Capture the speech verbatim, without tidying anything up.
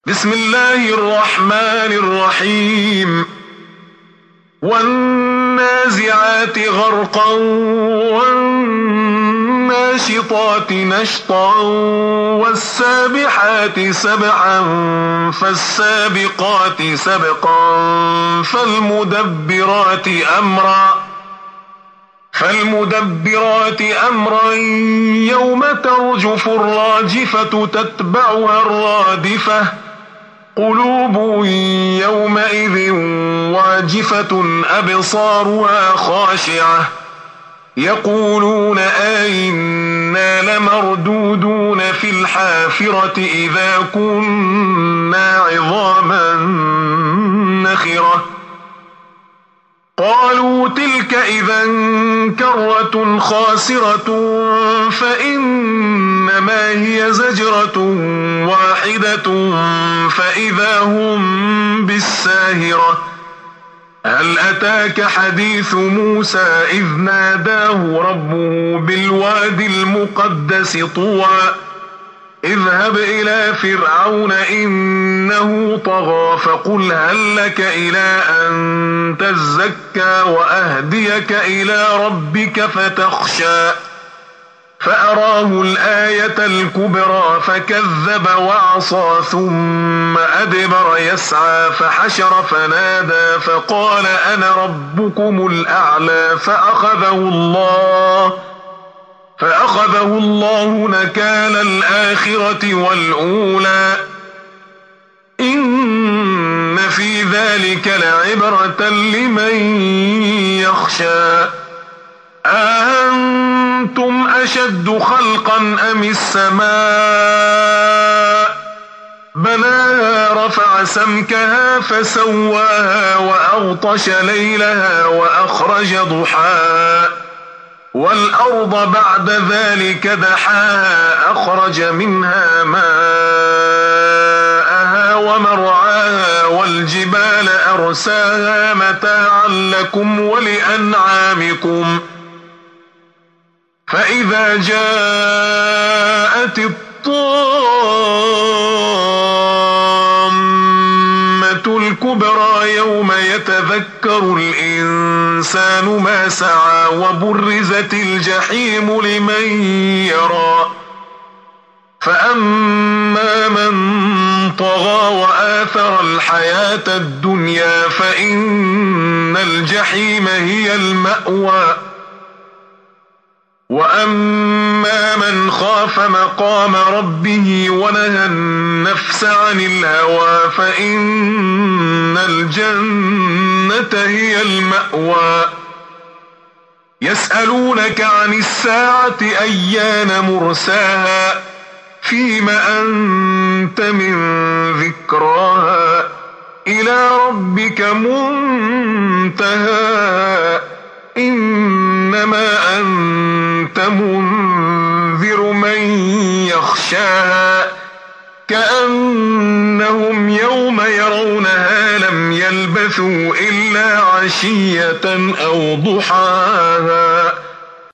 بسم الله الرحمن الرحيم والنازعات غرقا والناشطات نشطا والسابحات سبحا فالسابقات سبقا فالمدبرات أمرا فالمدبرات أمرا يوم ترجف الراجفة تتبعها الرادفة قلوب يومئذ واجفة أبصارها خاشعة يقولون أئنا لمردودون في الحافرة إذا كنا عظاما نخرة قالوا تلك إذا كرة خاسرة فإنما هي زجرة واحدة فإذا هم بالساهرة هل أتاك حديث موسى إذ ناداه ربه بالوادي المقدس طوى اذهب إلى فرعون إنه طغى فقل هل لك إلى أن تزكى وأهديك إلى ربك فتخشى فأراه الآية الكبرى فكذب وعصى ثم أدبر يسعى فحشر فنادى فقال أنا ربكم الأعلى فأخذه الله فأخذه الله نكال الآخرة والأولى إن في ذلك لعبرة لمن يخشى أأنتم أشد خلقا أم السماء بناها رفع سمكها فسواها وأغطش ليلها وأخرج ضحاها والأرض بعد ذلك دحاها أخرج منها ماءها ومرعاها والجبال أرساها متاعا لكم ولأنعامكم فإذا جاءت الطامة الكبرى يوم يتذكر الإنسان ما سعى وبرزت الجحيم لمن يرى فأما من طغى وآثر الحياة الدنيا فإن الجحيم هي المأوى وأما من خاف مقام ربه ونهى النفس عن الهوى فإن الجنة هي المأوى يسألونك عن الساعة أيان مرساها فيم أنت من ذكراها إلى ربك منتهى إنما أنت منذر من يخشاها كأنهم يوم يرونها لم يلبثوا إلا عشية أو ضحاها.